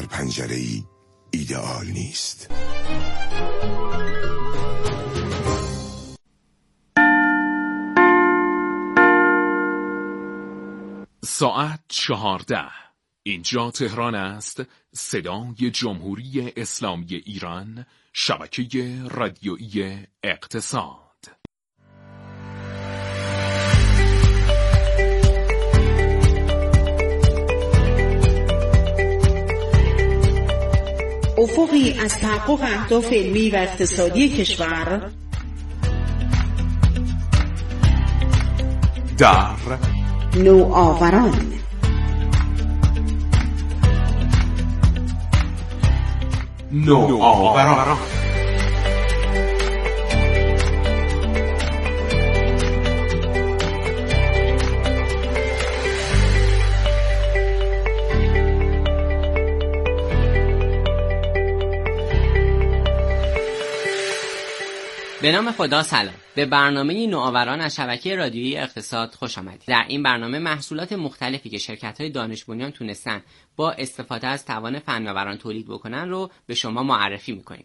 پنجره‌ای ایدئال نیست. ساعت 14. اینجا تهران است. صدای جمهوری اسلامی ایران، شبکه رادیویی اقتصاد. افقی از تحقق اهداف علمی و اقتصادی کشور در نوآوران. به نام خدا سلام. به برنامه نوآوران از شبکه رادیویی اقتصاد خوش آمدید. در این برنامه محصولات مختلفی که شرکت‌های دانش بنیان تونستن با استفاده از توان فناوران تولید بکنن رو به شما معرفی می‌کنیم.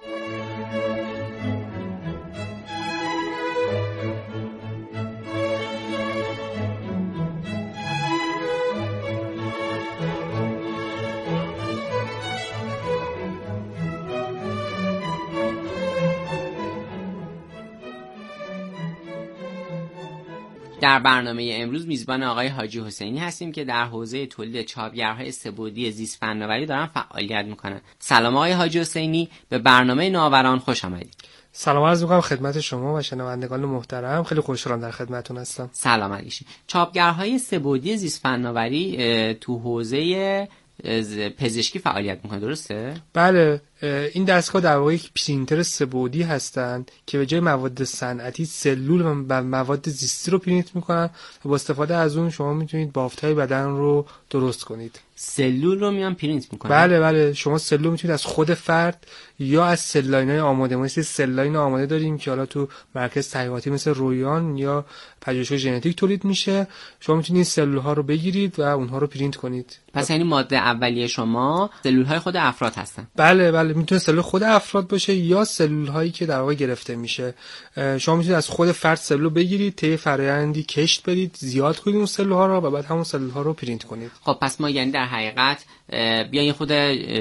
در برنامه امروز میزبان آقای حاجی حسینی هستیم که در حوزه تولید چاپگرهای سه‌بعدی زیست فناوری دارن فعالیت میکنن. سلام آقای حاجی حسینی، به برنامه نوآوران خوش آمدید. سلام عرض می‌کنم خدمت شما و شنوندگان محترم. خیلی خوشحالم در خدمتتون هستم. سلام علیکم. چاپگرهای سه‌بعدی زیست فناوری تو حوزه پزشکی فعالیت میکنه، درسته؟ بله، این دستگاه در واقع یک پرینتر سه‌بعدی هستند که به جای مواد صنعتی سلول و مواد زیستی رو پرینت میکنن و با استفاده از اون شما میتونید بافت‌های بدن رو درست کنید. سلول رو میان پرینت میکنن؟ بله، شما سلول میتونید از خود فرد یا از سللاین‌های آماده. ما سللاین آماده داریم که حالا تو مرکز تحقیقاتی مثل رویان یا پژوهشگاه ژنتیک تولید میشه. شما میتونید سلول‌ها رو بگیرید و اونها رو پرینت کنید. پس یعنی ماده اولیه شما سلول‌های خود افراد هستن؟ بله، میتونه سلول خود افراد باشه یا سلول‌هایی که در واقع گرفته میشه. شما میتونید از خود فرد سلول بگیرید، طی فرآیندی کشت بدید، زیاد کنید اون سلول‌ها رو و بعد همون سلول‌ها رو پرینت کنید. خب پس ما یعنی در حقیقت بیاین خود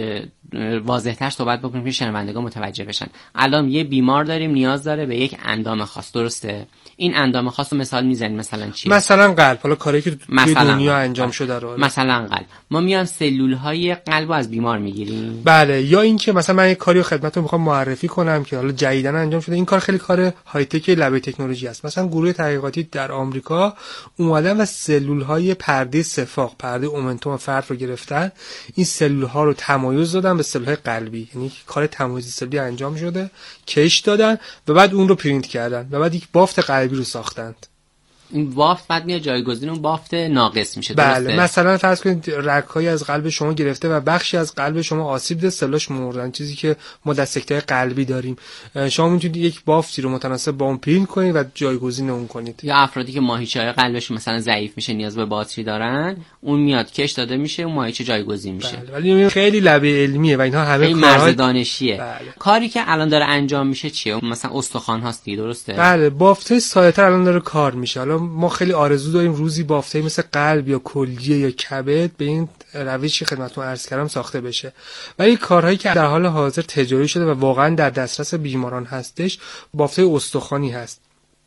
واضح‌تر صحبت بکنیم که شنوندگان متوجه بشن. الان یه بیمار داریم نیاز داره به یک اندام خاص، درسته؟ این اندام خاص رو مثال میزنیم، مثلا چی؟ مثلا قلب. حالا کاری که توی دنیا انجام شده رو، مثلا قلب، ما میان سلول‌های قلب رو از بیمار میگیریم. بله، یا اینکه مثلا من یک کاری رو خدمتتون میخوام معرفی کنم که حالا جدیداً انجام شده. این کار خیلی کار های تک لب تکنولوژی است. مثلا گروه تحقیقاتی در آمریکا اومدن و سلول‌های پرده صفاق، پرده اومنتوم فرد رو گرفتن، این سلول‌ها رو تمایز دادن به سلول‌های قلبی، یعنی کار تمایز سلولی انجام شده، کش دادن و بعد اون رو پرینت کردن و بعد یک بافت قلبی رو ساختند. این بافت بعد میاد جایگزین اون بافت ناقص میشه، درسته؟ بله، مثلا فرض کنید رگ‌هایی از قلب شما گرفته و بخشی از قلب شما آسیب دیده، سلاش مردن، چیزی که ما در سکته قلبی داریم. شما میتونید یک بافتی رو متناسب با اون پرینت کنید و جایگزین اون کنید. یا افرادی که ماهیچه‌های قلبشون مثلا ضعیف میشه، نیاز به باتری دارن، اون میاد کش داده میشه، اون ماهیچه جایگزین میشه. بله، ولی خیلی لبه علمیه و اینها همه کارهای دانشیه. بله. کاری که الان داره انجام میشه چیه؟ مثلا استخوان هاست دیگه، درسته؟ بله، بافت‌های سایه‌تر الان داره کار میشه. حالا ما خیلی آرزو داریم روزی بافت‌های مثل قلب یا کلیه یا کبد به این روشی خدمتتون عرض کردم ساخته بشه. ولی کارهایی که در حال حاضر تجاری شده و واقعا در دسترس بیماران هستش، بافت‌های استخوانی هست.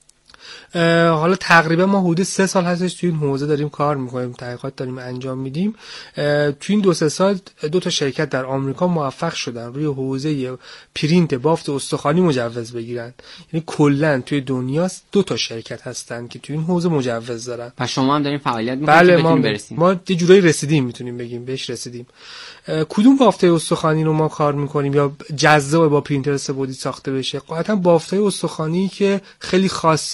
حالا تقریبا ما حدود 3 سال هستش توی این حوزه داریم کار میکنیم، تحقیقات داریم انجام میدیم. توی این 2-3 سال 2 تا شرکت در آمریکا موفق شدن روی حوزه پرینت بافت استخوانی مجوز بگیرن. یعنی کلا توی دنیا 2 تا شرکت هستن که توی این حوزه مجوز دارن. پس شما هم دارین فعالیت میکنید؟ بله، که بتونیم برسیم. ما یه جورایی رسیدیم، میتونیم بگیم بهش رسیدیم. کدوم بافت استخوانی رو ما کار میکنیم یا جذاب با پرینتر سه‌بعدی ساخته بشه؟ قاعدتا بافت‌های استخوانی که خیلی خاصه، شکل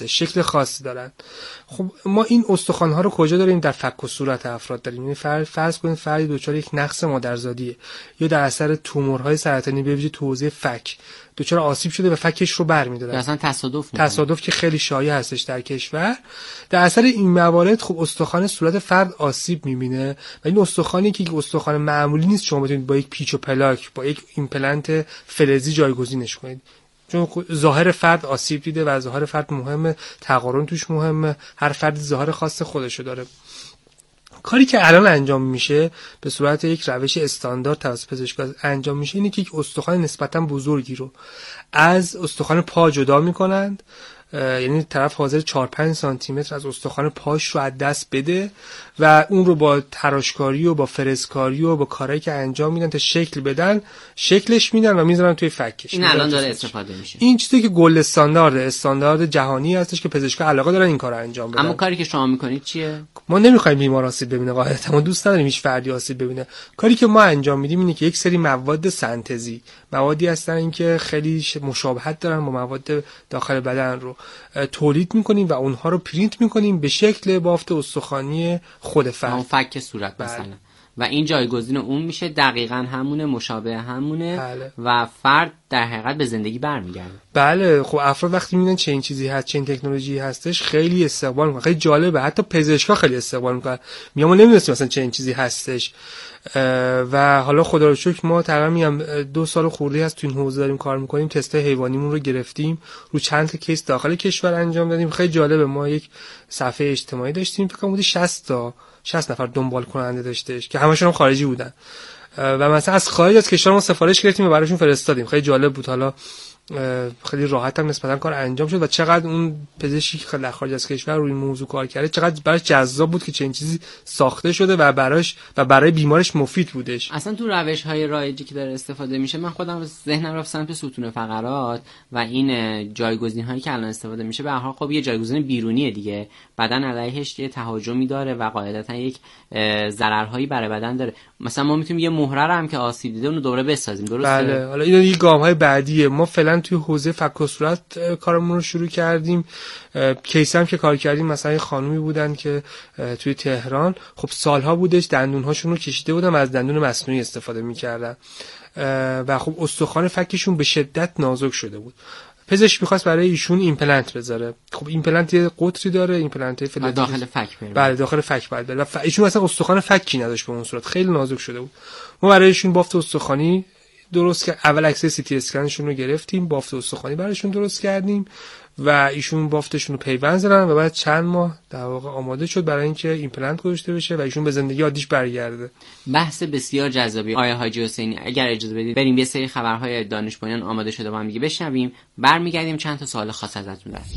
خاصی دارن. خب ما این استخوان‌ها رو کجا داریم؟ در فک و صورت افراد داریم. یعنی فرض کنید فردی دچار یک نقص مادرزادیه یا در اثر تومورهای سرطانی به ویژه تو حوزه فک دچار آسیب شده و فکش رو برمی‌داره. اصلا تصادف که خیلی شایع هستش در کشور. در اثر این موارد خب استخوان صورت فرد آسیب می‌بینه و این استخوانی که یک استخوان معمولی نیست شما بتونید با یک پیچ و پلاک با یک ایمپلنت فلزی جایگزینش کنید، چون ظاهر فرد آسیب دیده و ظاهر فرد مهمه، تقارن توش مهمه، هر فردی ظاهر خاص خودشو داره. کاری که الان انجام میشه به صورت یک روش استاندارد توسط پزشکا انجام میشه اینه که یک استخوان نسبتا بزرگی رو از استخوان پا جدا میکنند، یعنی طرف حاضر 4-5 سانتی متر از استخوان پاش رو از دست بده و اون رو با تراشکاری و با فرزکاری و با کارهایی که انجام میدن تا شکل بدن شکلش میدن و میذارن توی فکش. این الان داره استفاده میشه. این چیزی که گلد استاندارد جهانی هستش که پزشکا علاقه دارن این کارو انجام بدن. اما کاری که شما میکنید چیه؟ ما نمیخوایم بیمار آسیب ببینه، قاعدتا ما دوست نداریم هیچ فردی آسیب ببینه. کاری که ما انجام میدیم اینه که یک سری مواد سنتزی، موادی هستن که خیلی مشابهت دارن با مواد داخل بدن رو تولید میکنیم و اونها رو پرینت میکنیم به شکل بافت استخوانی خود فرد، اون فک صورت مثلا، و این جایگزین اون میشه، دقیقاً همونه، مشابه همونه. بله. و فرد در حقیقت به زندگی برمیگرده. بله. خب افراد وقتی میبینن چه این چیزی هست، چه این تکنولوژی هستش، خیلی استقبال میکنن. خیلی جالبه، حتی پزشکا خیلی استقبال میکنن، میگم ما نمیدونستیم مثلا چه این چیزی هستش. و حالا خدا رو شکر ما تقریبا میگم 2 سال خورده هست تو این حوزه داریم کار میکنیم. تستای حیوانیمون رو گرفتیم، رو چند تا کیس داخل کشور انجام دادیم. خیلی جالبه. ما یک صفحه اجتماعی داشتیم، فکر کنم 60 نفر دنبال کننده داشتش که همشون هم خارجی بودن و مثلا از خارج از کشور ما سفارش گرفتیم و براشون فرستادیم. خیلی جالب بود. حالا خیلی راحت هم نسبتا کار انجام شد و چقدر اون پزشکی که خیلی خارج از کشور روی این موضوع کار کرده چقدر براش جذاب بود که چه این چیزی ساخته شده و برای بیمارش مفید بودش. اصلا تو روش‌های رایجی که داره استفاده میشه، من خودم ذهنم رفت سمت ستون فقرات و این جایگزین‌هایی که الان استفاده میشه. به هر حال خب یه جایگزین بیرونیه دیگه، بدن علیهش یه تهاجمی داره و قاعدتا یک ضررهایی برای بدن داره. مثلا ما میتونیم یه مهره رو هم که آسیب دیده اونو دوباره بسازیم، درسته؟ بله. حالا این دیگه گام‌های بعدیه. ما فعلا توی حوزه فک و صورت کارمون رو شروع کردیم. کیس هم که کار کردیم مثلا خانومی بودن که توی تهران خب سالها بودش دندون‌هاشون رو کشیده بودن و از دندون مصنوعی استفاده می‌کردن و خب استخوان فکشون به شدت نازک شده بود. پزشک می‌خواست برای ایشون ایمپلنت بذاره. خب ایمپلنت یه قطری داره، ایمپلنت فلزی داخل فک بره. بله داخل فک باید بره و ایشون اصلا استخوان فکی نداشت به اون صورت، خیلی نازک شده بود. ما برای ایشون بافت استخوانی درست که اول عکس سی تی اسکنشون رو گرفتیم، بافت استخوانی براشون درست کردیم و ایشون بافتشون رو پیوند زدن و بعد چند ماه در واقع آماده شد برای اینکه ایمپلنت گذاشته بشه و ایشون به زندگی عادیش برگرده. بحث بسیار جذابی. آقای حاجی حسینی اگر اجازه بدید بریم یه سری خبرهای دانش بنیان آماده شده با هم دیگه بشنویم، برمیگردیم چند تا سوال خاص ازتون دارم.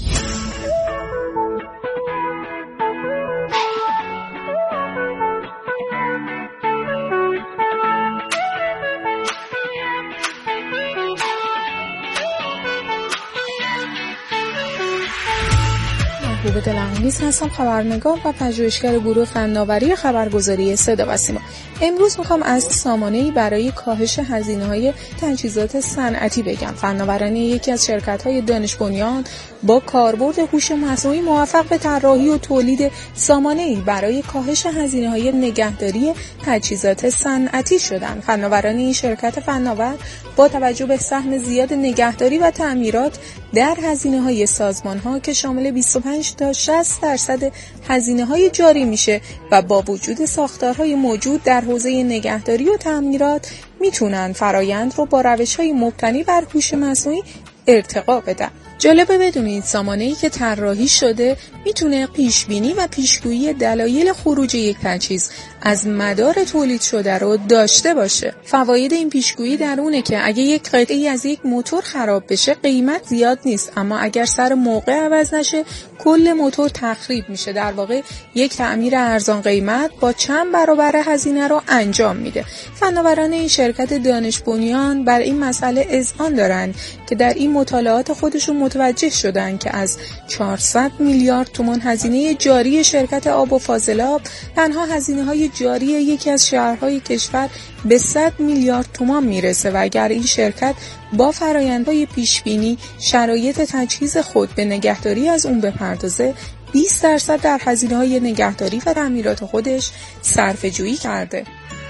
محبوب دلانگیز هستم، خبرنگار و پژوهشگر گروه فناوری خبرگزاری صدا و سیما. امروز میخوام از سامانه‌ای برای کاهش هزینه‌های تجهیزات صنعتی بگم. فناوران یکی از شرکت‌های دانش بنیان با کاربرد هوش مصنوعی موفق به طراحی و تولید سامانه‌ای برای کاهش هزینه‌های نگهداری تجهیزات صنعتی شدند. فناوران این شرکت فناور با توجه به سهم زیاد نگهداری و تعمیرات در هزینه‌های سازمان‌ها که شامل 25 تا 60% هزینه‌های جاری میشه و با وجود ساختارهای موجود در حوزه نگهداری و تعمیرات میتونن فرایند رو با روش‌های مبتنی بر هوش مصنوعی ارتقا بدن. جالبه بدونید سامانه‌ای که طراحی شده میتونه پیشبینی و پیشگویی دلایل خروج یک تجهیز از مدار تولید شده رو داشته باشه. فواید این پیشگویی در اونه که اگه یک قطعه‌ای از یک موتور خراب بشه قیمت زیاد نیست، اما اگر سر موقع عوض نشه کل موتور تخریب میشه. در واقع یک تعمیر ارزان قیمت با چند برابر هزینه رو انجام میده. فناوران این شرکت دانش بنیان بر این مسئله اذعان دارن که در این مطالعات خودشون متوجه شدن که از 400 میلیارد تومان هزینه جاری شرکت آب و فاضلاب، تنها هزینه‌های جاری یکی از شهرهای کشور به 100 میلیارد تومان میرسه و اگر این شرکت با فرآیندهای پیشبینی شرایط تجهیز خود به نگهداری از اون بپردازه، 20% در هزینه‌های نگهداری و تعمیرات خودش صرفه‌جویی کرده.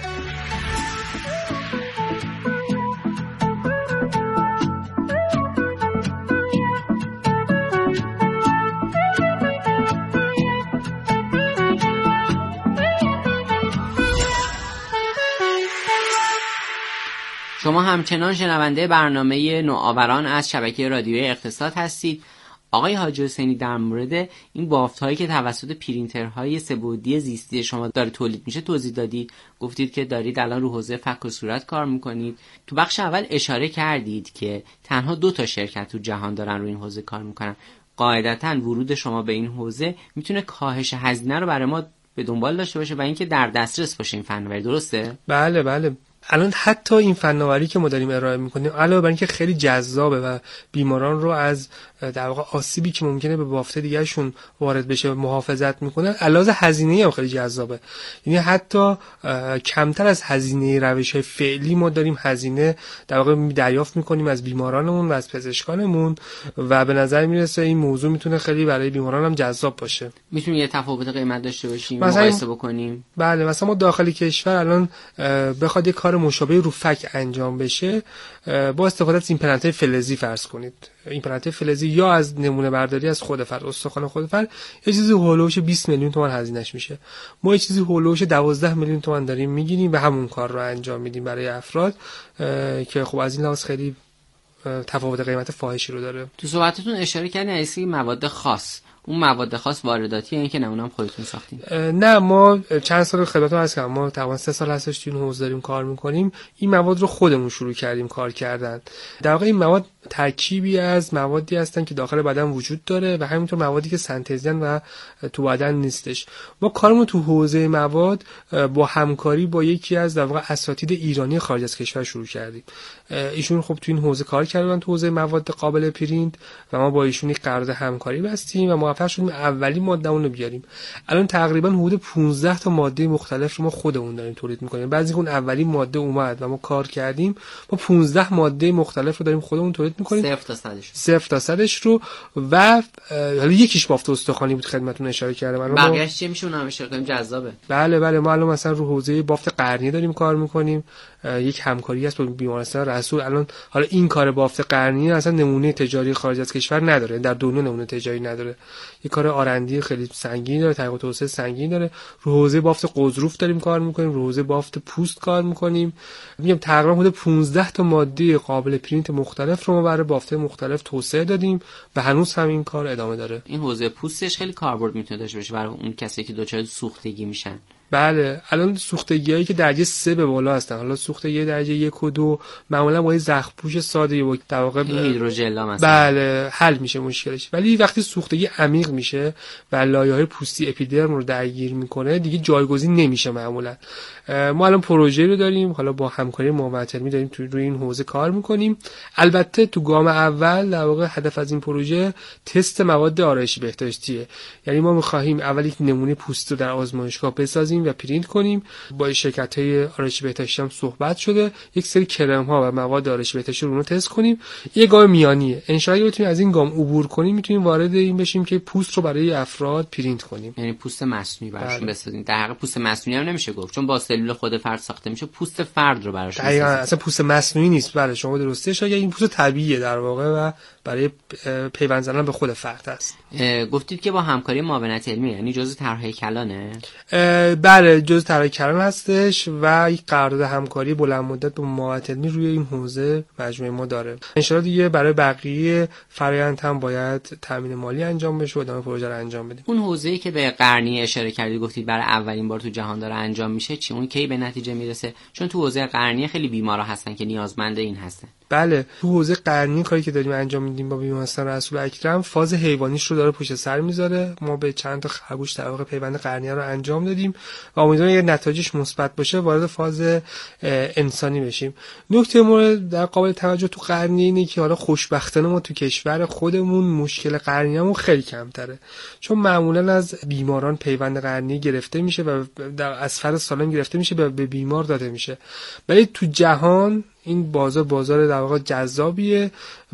شما همچنان شنونده برنامه نوآوران از شبکه رادیویی اقتصاد هستید. آقای حاجی حسینی، در مورد این بافت‌هایی که توسط پرینترهای سه‌بعدی زیستی شما داره تولید میشه توضیح دادید. گفتید که دارید الان رو حوزه فک و صورت کار میکنید. تو بخش اول اشاره کردید که تنها 2 شرکت تو جهان دارن رو این حوزه کار میکنن. قاعدتاً ورود شما به این حوزه میتونه کاهش هزینه رو برای ما به دنبال داشته باشه و اینکه در دسترس باشه این فناوری، درسته؟ بله. الان حتی این فناوری که ما داریم ارائه میکنیم علاوه بر اینکه خیلی جذابه و بیماران رو از در واقع آسیبی که ممکنه به بافت دیگه‌شون وارد بشه محافظت میکنه، علاوه هزینه‌ای هم خیلی جذابه. یعنی حتی کمتر از هزینه روش‌های فعلی ما داریم هزینه در واقع دریافت میکنیم از بیمارانمون و از پزشکانمون و به نظر میرسه این موضوع میتونه خیلی برای بیماران هم جذاب باشه. میتونیم یه تفاوت قیمت داشته باشیم، مقایسه بکنیم. بله، مثلا ما داخل کشور الان بخواد یه کار مشابه رو فک انجام بشه با استفاده از ایمپلنت‌های فلزی فرض کنید. ایمپلنت‌های فلزی یا از نمونه برداری از خود فرد، استخوان خود فرد، یه چیزی هولوش 20 میلیون تومان هزینه‌اش میشه. ما یه چیزی هولوش 12 میلیون تومان داریم میگیریم و همون کار رو انجام میدیم برای افراد که خب از این لحاظ خیلی تفاوت قیمت فاحشی رو داره. تو صحبتتون اشاره کردین از مواد خاص. اون مواد خاص وارداتی این که نمونه هم خودتون ساختین؟ نه، ما چند سال خدمتتون عرض کردم، ما تقریبا 3 سال هستش تو این حوزه داریم کار میکنیم. این مواد رو خودمون شروع کردیم کار کردن. در واقع این مواد ترکیبی از موادی هستن که داخل بدن وجود داره و همینطور موادی که سنتزیان و تو بدن نیستش. ما کارمون تو حوزه مواد با همکاری با یکی از در واقع اساتید ایرانی خارج از کشور شروع کردیم. ایشون خب تو این حوزه کار کردن، تو حوزه مواد قابل پرینت، و ما با ایشون قرارداد همکاری بستیم و موفق شدیم اولین مادهمون رو بیاریم. الان تقریبا حدود 15 تا ماده مختلف رو ما خودمون داریم تولید می‌کنیم. بعضی اون اولین ماده اومد و ما کار کردیم، ما 15 ماده مختلف رو داریم خودمون تولید می‌کنیم، 0 تا 100ش رو. و حالا یکیش بافت استخوانی بود خدمتتون اشاره کردم. بقیه‌اش چی میشه؟ اونم اشاره کنیم جذابه. بله، ما الان مثلا رو حوزه بافت قرنیه داریم کار می‌کنیم. یک همکاری هست با بیمارستان رسول. الان حالا این کار بافت قرنیه اصلا نمونه تجاری خارج از کشور نداره، در دنیا نمونه تجاری نداره. یه کار آرندی خیلی سنگین داره، تحقیق و توسعه سنگین داره. رو حوزه بافت قضروف داریم کار میکنیم، رو حوزه بافت پوست کار میکنیم. میگم تقریبا حدود 15 تا ماده قابل پرینت مختلف رو ما برای بافت مختلف توسعه دادیم و هنوز هم این کار ادامه داره. این حوزه پوستش خیلی کاربرد میتونه داشته باشه برای اون کسایی که دچار سوختگی میشن. بله، الان سوختگیایی که درجه 3 به بالا هستن، حالا سوختگی درجه 1 و 2 معمولا با زخم پوش ساده و در واقع هیدروژل مثلا بله حل میشه مشکلش. ولی وقتی سوختگی عمیق میشه و لایه‌های پوستی اپیدرم رو درگیر میکنه دیگه جایگزین نمیشه معمولا. ما الان پروژه رو داریم، حالا با همکاری معاونت علمی داریم روی این حوزه کار میکنیم. البته تو گام اول در واقع هدف از این پروژه تست مواد آرایشی بهداشتیه. یعنی ما می‌خواهیم اول یک نمونه پوست رو در آزمایشگاه بسازیم و پرینت کنیم. با شرکت‌های آرایشی بهداشتی هم صحبت شده، یک سری کرم‌ها و مواد آرایشی بهداشتی رو تست کنیم. یه گام میانیه. ان شاءالله بتونیم از این گام عبور کنیم، میتونیم وارد این بشیم که پوست رو برای افراد پرینت کنیم. یعنی پوست مصنوعی براشون بسازیم. در حقیقت پوست مصنوعی هم نمیشه گفت، چون با سلول خود فرد ساخته میشه. پوست فرد رو براشون بسازیم. اصلا پوست مصنوعی نیست. بله شما درسته شاید این پوست طبیعیه در واقع و برای پیوند زدن به خود فرد است. گفتید که با همکاری معاونت علمی، یعنی جزء طرح کلانه؟ بله جزء طرح کلان هستش و یک قرارداد همکاری بلند مدت با معاونت علمی روی این حوزه مجموعه ما داره. ان شاءالله دیگه برای بقیه فرآیند هم باید تامین مالی انجام بشه و ادامه پروژه رو انجام بدیم. اون حوزه‌ای که به قرنیه اشاره کردید، گفتید برای اولین بار تو جهان داره انجام میشه، چی اون کی به نتیجه میرسه؟ چون تو حوزه قرنیه خیلی بیمارا هستن که نیازمند این هستن. بله، تو حوزه قرنی کاری که داریم انجام میدیم با بیمارستان رسول اکرم فاز حیوانیش رو داره پشت سر میذاره. ما به چند تا خرگوش در واقع پیوند قرنی رو انجام دادیم و امیدوارم اگه نتایجش مثبت باشه وارد فاز انسانی بشیم. نکته مورد در قابل توجه تو قرنی اینه که حالا خوشبختانه ما تو کشور خودمون مشکل قرنیمون خیلی کمتره، چون معمولا از بیماران پیوند قرنی گرفته میشه و از فرد سالم گرفته میشه به بیمار داده میشه. ولی تو جهان این بازار در واقع جذابیه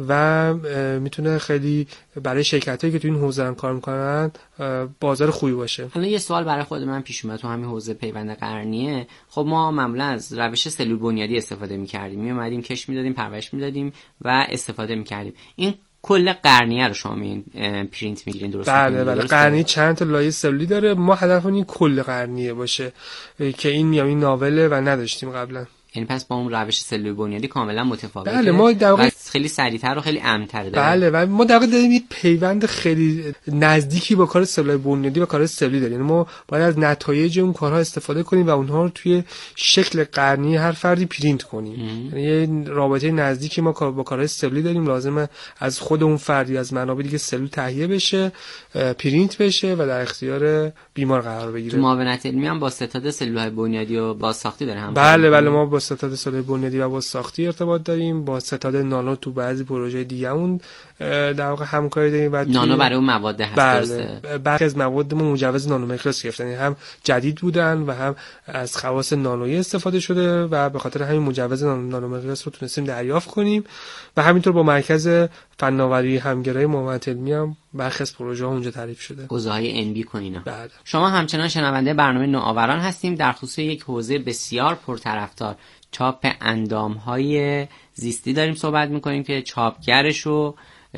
و میتونه خیلی برای شرکتایی که تو این حوزه کار میکنن بازار خوبی باشه. حالا یه سوال برای خود من پیش اومد تو همین حوزه پیوند قرنیه. خب ما معمولا از روش سلول بنیادی استفاده میکردیم، میومدیم کش میدادیم، پرورش میدادیم و استفاده میکردیم. این کل قرنیه رو شما پرینت میگیرین درست؟ بله قرنیه چند تا لایه سلولی داره. ما هدفمون این کل قرنیه باشه که این میامین ناوله و نداشتیم قبلا. یعنی پس با اون روش سلول بنیادی کاملا متفاوته. بله ما در واقع خیلی سریعتر و خیلی امن‌تره. بله و ما در واقع داریم یک پیوند خیلی نزدیکی با کار سلول بنیادی و کار سلولی داریم. یعنی ما باید از نتایج اون کارها استفاده کنیم و اونها رو توی شکل قرنی هر فردی پرینت کنیم. یعنی یه رابطه نزدیکی ما با کارهای سلولی داریم. لازمه از خود اون فردی از منابع دیگه سلول تهیه بشه، پرینت بشه و در اختیار بیمار قرار بگیره. تو معاونت علمی هم با ستاد سلول‌های بنیادی و بازساختی داره هم. بله ما با ستاد سلول بنیادی و بازساختی ارتباط داریم. با ستاد نانو تو بعضی پروژه دیگه اون در واقع همکاری داریم. بعد نانو برای اون مواد هست. درسته. برخی از مواد ما مجوز نانومتریس گرفتن، یعنی هم جدید بودن و هم از خواص نانویی استفاده شده و به خاطر همین مجوز نانومتریس رو تونستیم دریافت کنیم و همینطور با مرکز فناوری همگرای معاونت علمی هم برخی از پروژه ها اونجا تعریف شده. حوزه‌های ان بی کنینا. بله. شما همچنان شنونده برنامه نوآوران هستیم. در خصوص یک حوزه بسیار پرطرفدار، چاپ اندام‌های زیستی داریم صحبت می‌کنیم که چاپگرش و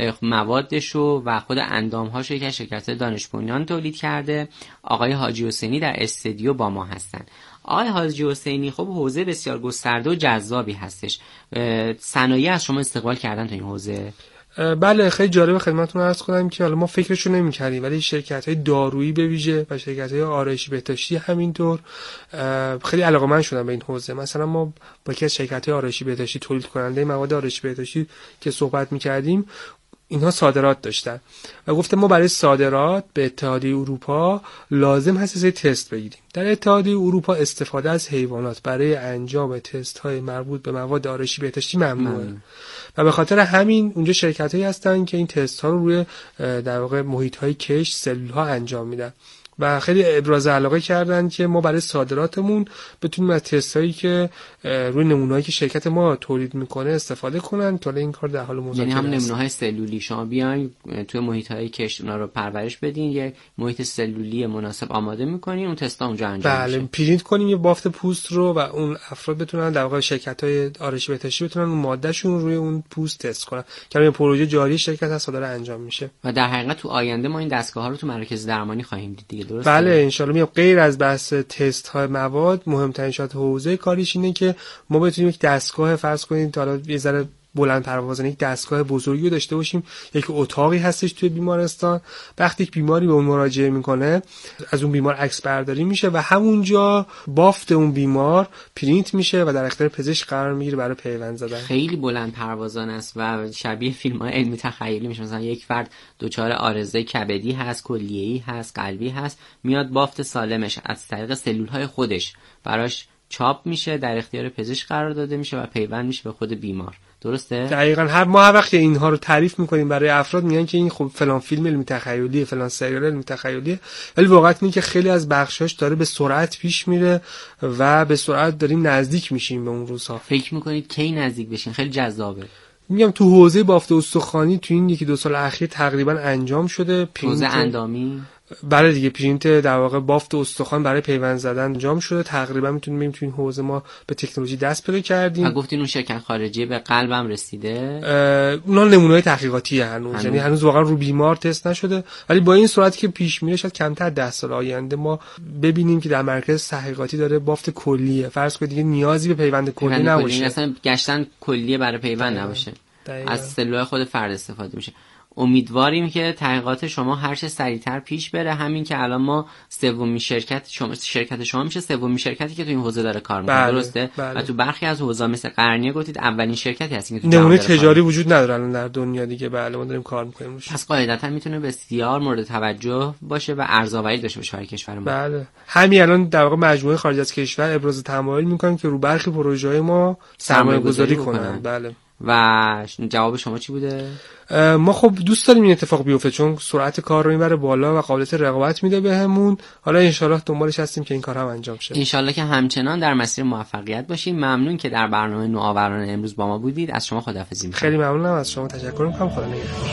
موادش و خود اندام‌هاش یک از شرکت‌های دانش بنیان تولید کرده. آقای حاجی حسینی در استودیو با ما هستن. آقای حاجی حسینی خب حوزه بسیار گسترده و جذابی هستش. صنایع از شما استقبال کردن تو این حوزه؟ بله خیلی جالب خدمتتون عرض کنم که حالا ما فکرشو نمی‌کردیم ولی شرکت‌های دارویی به ویژه و شرکت‌های آرایشی بهداشتی همینطور خیلی علاقه‌مند شدن به این حوزه. مثلا ما با یکی از شرکت‌های آرایشی بهداشتی تولید کننده مواد آرایشی بهداشتی که صحبت می‌کردیم، اینها صادرات داشتن و گفتم ما برای صادرات به اتحادیه اروپا لازم هست تست بگیریم. در اتحادیه اروپا استفاده از حیوانات برای انجام تست‌های مربوط به مواد آرایشی بهداشتی ممنوعه و به خاطر همین اونجا شرکت‌هایی هستن که این تست‌ها رو روی در واقع محیط‌های کشت سلول‌ها انجام میدن و خیلی ابراز علاقه کردن که ما برای صادراتمون بتونیم از تستایی که روی نمونه‌هایی که شرکت ما تولید میکنه استفاده کنن. تا این کار در حال مذاکره است. یعنی هم نمونه‌های سلولی شما بیاین توی محیط‌های کشت اونا رو پرورش بدین، یه محیط سلولی مناسب آماده میکنین، اون تستا اونجا انجام میشه. بله پرینت کنیم یه بافت پوست رو و اون افراد بتونن در واقع شرکت‌های آرایشی بهداشتی بتونن اون مادهشون روی اون پوست تست کنن که این پروژه جاری شرکت هست داره انجام میشه. و در حقیقت تو آینده ما این دستگاه‌ها رو تو مراکز درمانی خواهیم دید دیگه، درسته؟ بله ان شاء الله. غیر از بحث تست های مواد مهمترین شاید حوزه کاریش اینه که ما بتونیم یک دستگاه فرض کنید حالا یه ذره بلند پروازانه یک دستگاه بزرگی رو داشته باشیم، یک اتاقی هستش توی بیمارستان. وقتی یک بیماری به اون مراجعه میکنه از اون بیمار عکس برداری میشه و همونجا بافت اون بیمار پرینت میشه و در اختیار پزشک قرار میگیره برای پیوند زدن. خیلی بلند پروازانه است و شبیه فیلم‌های علمی تخیلی میشه. مثلا یک فرد دچار عارضه کبدی هست، کلیه‌ای هست، قلبی هست، میاد بافت سالمش از طریق سلول‌های خودش براش چاپ میشه، در اختیار پزشک قرار داده میشه و پیوند میشه به خود بیمار. درسته؟ دقیقاً. هر وقت اینها رو تعریف میکنیم برای افراد میگن که این خب فلان فیلم علمی تخیلیه، فلان سریال علمی تخیلیه، ولی واقعا اینه که خیلی از بخشاش داره به سرعت پیش میره و به سرعت داریم نزدیک میشیم به اون روزها. فکر میکنید کی نزدیک بشین؟ خیلی جذابه. میگم تو حوزه بافت استخوانی تو این 1-2 سال اخیر تقریبا انجام شده. حوزه اندامی برای دیگه پرینت در واقع بافت استخوان برای پیوند زدن انجام شده. تقریبا میتونیم بگیم تو این حوزه ما به تکنولوژی دست پیدا کردیم. و گفتین اون شرکت خارجی به قلبم رسیده. اونا نمونه‌های تحقیقاتی هنوز، یعنی هنوز واقعا رو بیمار تست نشده، ولی با این سرعتی که پیش میره شاید کمتر 10 سال آینده ما ببینیم که در مرکز تحقیقاتی داره بافت کلیه. فرض کنید دیگه نیازی به پیوند کلی نباشه، اصلا گشتن کلیه برای پیوند نباشه، از سلول‌های خود فرد استفاده میشه. امیدواریم که تحقیقات شما هر چه سریعتر پیش بره. همین که الان ما سومین شرکت شما میشه سومین شرکتی که تو این حوزه داره کار میکنه، درسته؟ و تو برخی از حوزه مثل قرنیه گفتید اولین شرکتی هستین که تو نمونه تجاری وجود نداره الان در دنیا دیگه. بله ما داریم کار میکنیم روش. پس قاعدتا میتونه بسیار مورد توجه باشه و ارزآوری داشته باشه برای کشور ما. بله همین الان در واقع مجموعه خارج از کشور ابراز تمایل میکنن که رو برخی پروژه‌های ما سرمایه‌گذاری کنن. بله. و جواب شما چی بوده؟ ما خب دوست داریم این اتفاق بیفته چون سرعت کار رو میبره بالا و قابلیت رقابت میده بهمون. حالا انشالله دنبالش هستیم که این کار هم انجام شه. انشالله که همچنان در مسیر موفقیت باشیم. ممنون که در برنامه نوآوران امروز با ما بودید. از شما خداحافظی می‌کنم. خیلی ممنونم از شما، تشکر می‌کنم. خدا نگهدار.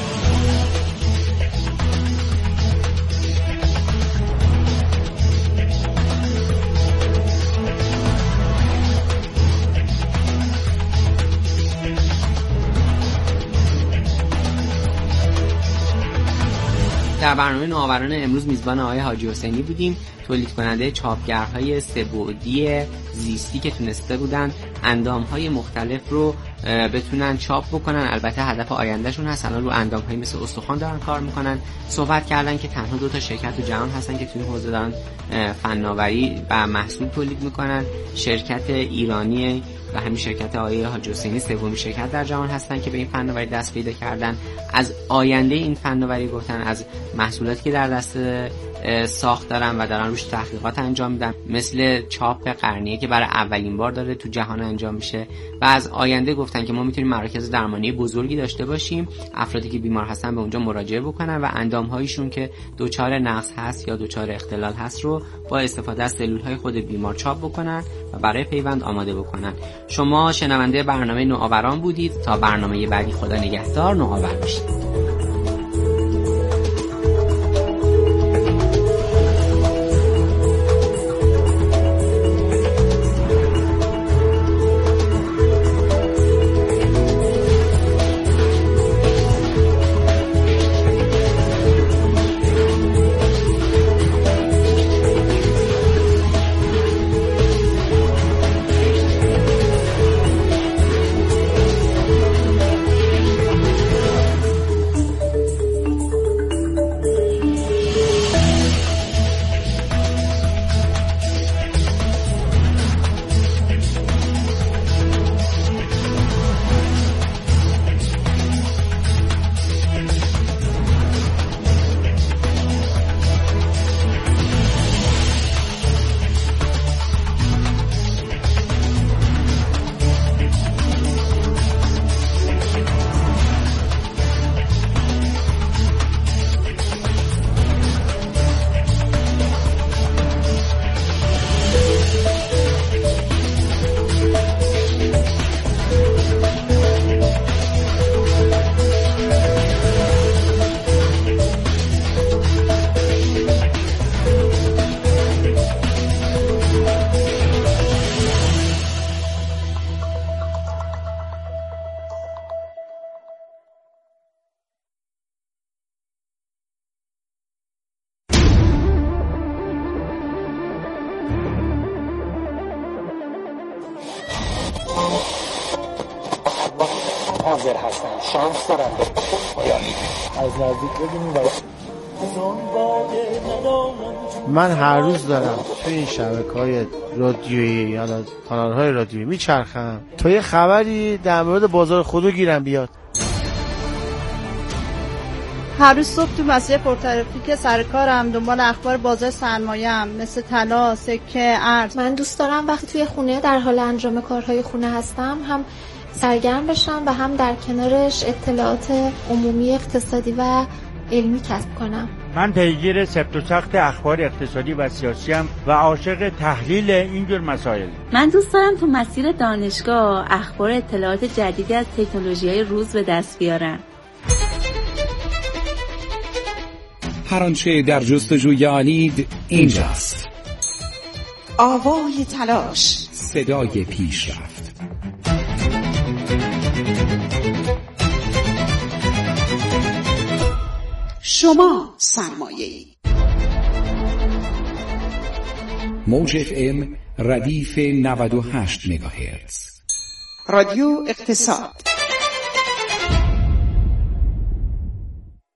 در برنامه نوآوران امروز میزبان آقای حاجی حسینی بودیم، تولید کننده چاپگرهای سه‌بعدی زیستی که تونسته بودن اندامهای مختلف رو بتونن چاپ بکنن. البته هدف آیندهشون هست الان رو اندامهایی مثل استخوان دارن کار میکنن. صحبت کردن که تنها 2 تا شرکت تو جهان هستن که توی این حوزه دارن فناوری و محصول تولید میکنن. شرکت ایرانی و همین شرکت آقای حاجی حسینی سومین شرکت در جهان هستن که به این فناوری دست پیدا کردن. از آینده این فناوری گفتن، از محصولاتی که در دست ساخت دارن و دارن روش تحقیقات انجام میدن، مثل چاپ قرنیه که برای اولین بار داره تو جهان انجام میشه. و از آینده گفتن که ما میتونیم مراکز درمانی بزرگی داشته باشیم، افرادی که بیمار هستن به اونجا مراجعه بکنن و اندامهایشون که دچار نقص هست یا دچار اختلال هست رو با استفاده از سلولهای خود بیمار چاپ بکنن و برای پیوند آماده بکنن. شما شنونده برنامه نوآوران بودید. تا برنامه بعدی خدا نگهدار، نوآور باشید. حاضر هستم، شانس دارم از نزدیک ببینیم. من هر روز دارم توی این شبکه‌های رادیویی یا کانال‌های رادیویی میچرخم تا یه خبری در مورد بازار خودرو گیرم بیاد. هر روز صبح تو مسیر پرترافیک سر کارم دنبال اخبار بازار سرمایه‌ام مثل طلا، سکه، ارز. من دوست دارم وقتی توی خونه در حال انجام کارهای خونه هستم هم سرگرم بشم و هم در کنارش اطلاعات عمومی اقتصادی و علمی کسب کنم. من پیگیر سفت و سخت اخبار اقتصادی و سیاسی ام و عاشق تحلیل اینجور مسائل. من دوست دارم تو مسیر دانشگاه اخبار اطلاعات جدیدی از تکنولوژی‌های روز به دست بیارم. هر آنچه در جستجوی آنید اینجاست. آوای تلاش، صدای پیشرفت. شما سرمایه‌ای. موج FM ردیف 98 مگاهرتز. رادیو اقتصاد.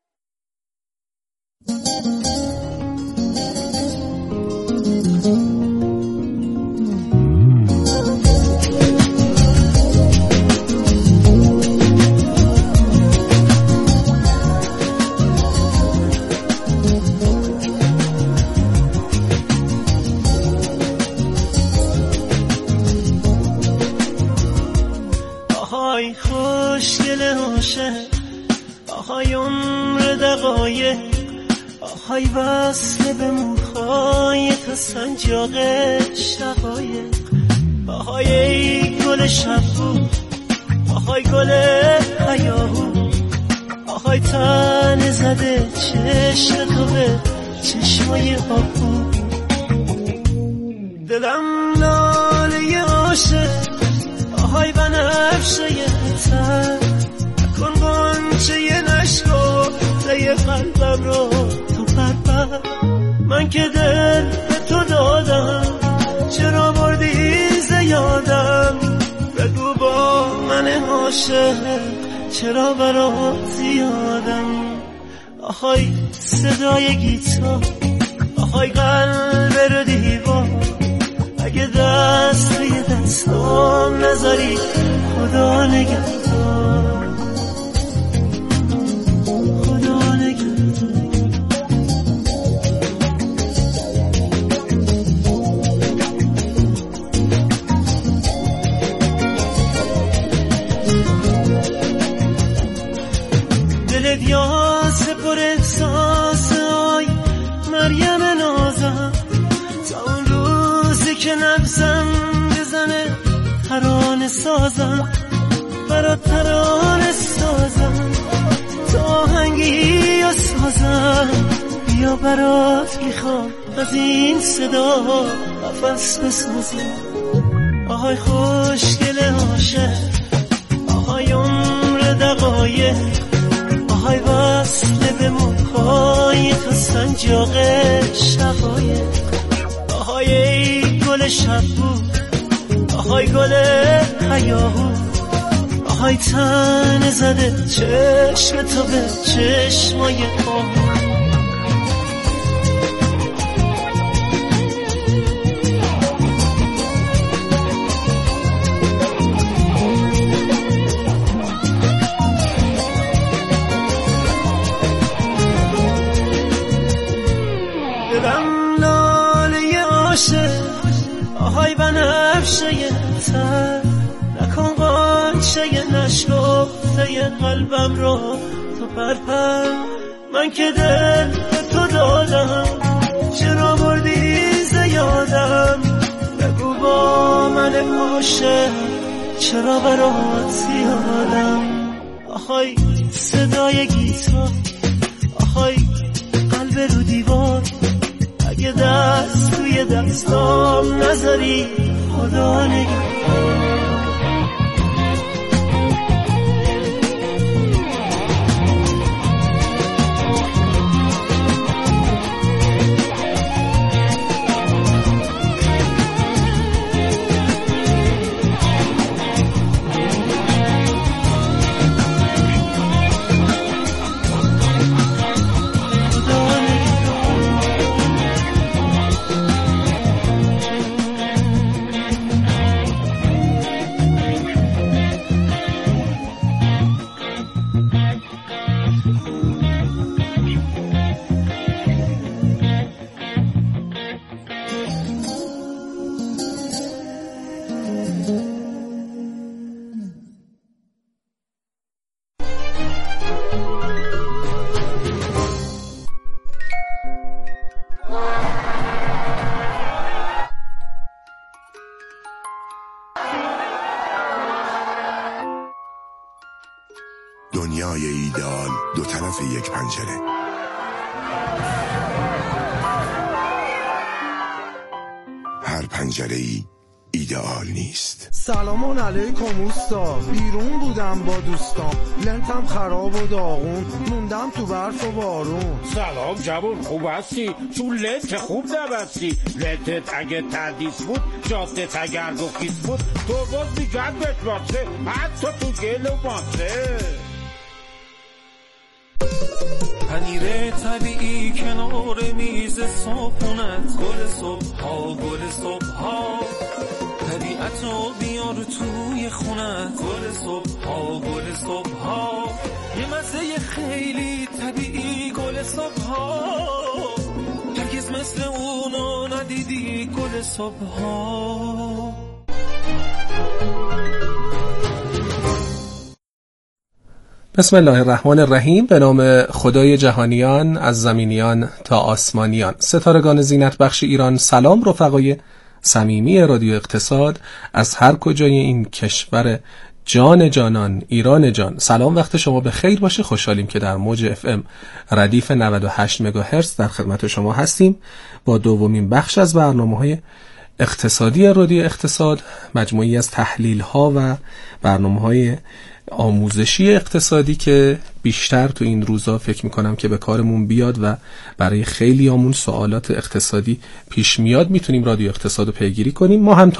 دقایق آهای وصل به موهای تو سنجاق شقایق آهای ای گل شبو آهای گل حیاهو آهای تن زده چشم تو به چشمای آبو دلم لاله عاشق آهای بنفشه تر نکن غنچه نشکفته قلبم رو تو پرپر من که دل به تو دادم چرا بردی زیادم بگو با من عاشق چرا برات زیادم آهای صدای گیتار آهای قلب رو دیوار اگه دست توی دستام نذاری خدا نگهدار خدا نگهدار دلت یاس پر احساس آی مریم نازم تا اون روزی که نفسم بزنه ترانه سازم برات ترانه سازم تا آهنگی و سازم بیا برات میخوام از این صدا نفس بسازم آهای خوشگل عاشق آهای عمر دقایق آهای وصل به موهای تو سنجاق شقایق آهای ای گل شبو آهای گل حیاهو آهای تن زده چشم تو به چشمای آهو دلم لاله عاشق آهای بنفشه تر نکن غنچه نشکفته قلبم رو تو پرپر من که دل به تو دادم چرا بردی زیادم بگو با من عاشق چرا برات زیادم آهای صدای گیتار آهای قلب رو دیوار اگه دست توی دستام نذاری خدا نگهدار دنیای ایدئال دو طرف یک پنجره. هر پنجره‌ای ایدئال نیست. سلام علیکم اوستا، بیرون بودم با دوستان، لنتم خراب و داغون، موندم تو برف و بارون. سلام جوون، خوب هستی؟ چون لنت خوب نبستی. لنتت اگه تردیس بود، جادت اگر گفیس بود، تو باز میگن بتواسه، حتی تو گل و ماسه. پنیر طبیعی کنار میز صبحونت، گل صبح ها گل صبح ها، طبیعت رو بیار توی خونت، گل صبح ها گل صبح ها، یه مزه خیلی طبیعی گل صبح ها، هرگز مثل اونو ندیدی گل صبح ها. بسم الله الرحمن الرحیم. به نام خدای جهانیان، از زمینیان تا آسمانیان. ستارگان زینت بخش ایران، سلام رفقای صمیمی رادیو اقتصاد از هر کجای این کشور جان جانان، ایران جان. سلام، وقت شما به خیر باشه. خوشحالیم که در موج FM ردیف 98 مگاهرتز در خدمت شما هستیم با دومین بخش از برنامه‌های اقتصادی رادیو اقتصاد، مجموعی از تحلیل‌ها و برنامه‌های آموزشی اقتصادی که بیشتر تو این روزا فکر میکنم که به کارمون بیاد و برای خیلیامون سوالات اقتصادی پیش میاد، میتونیم رادیو اقتصاد رو پیگیری کنیم. ما هم